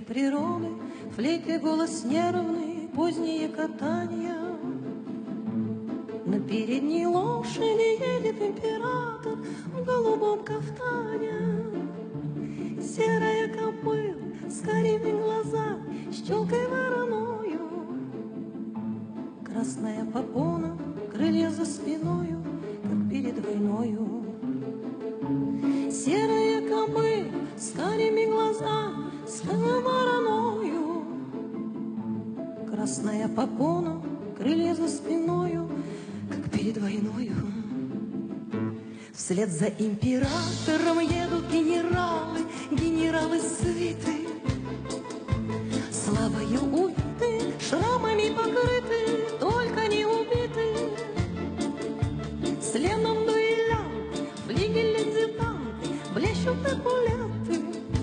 природы, флейты голос нервный, поздние катания. На передней лошади едет император в голубом кафтане. Серая кобыла с карими глазами, с челкой вороною. Красная попона, крылья за спиною, как перед войною. Серая кобыла с карими глазами, с вороною. Красная попона, крылья за спиною, как перед войною. Вслед за императором едут генералы, генералы свиты, славою увиты, шрамами покрыты, только не убиты. Следом дуэлянты, флигель-лейтенанты, блещут эполеты.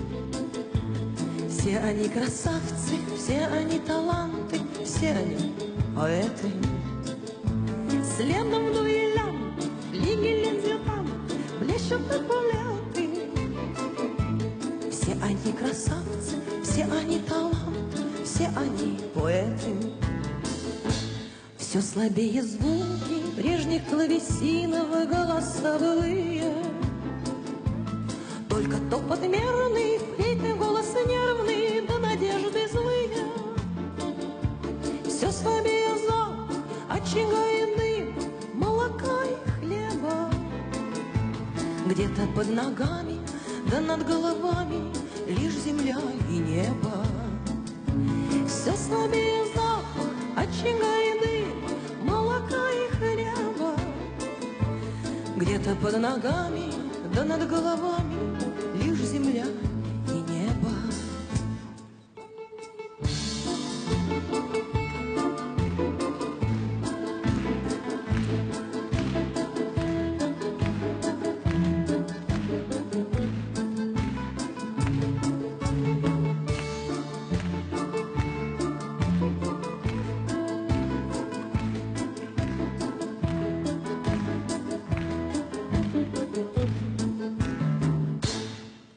Все они красавцы, все они таланты, все они поэты. Следом дуэлянты, флигель-лейтенанты, блещут эполеты. Все они красавцы, все они таланты, все они поэты. Все слабее звуки прежних клавесиновых голосовые. Только топот мерный, флейтный голос нервный, да надежды злые. Все слабее запах очага и дым, молока и хлеба. Где-то под ногами, да над головами лишь земля и небо. Все слабее запах очага и дым, молока и хлеба. Где-то под ногами, да над головами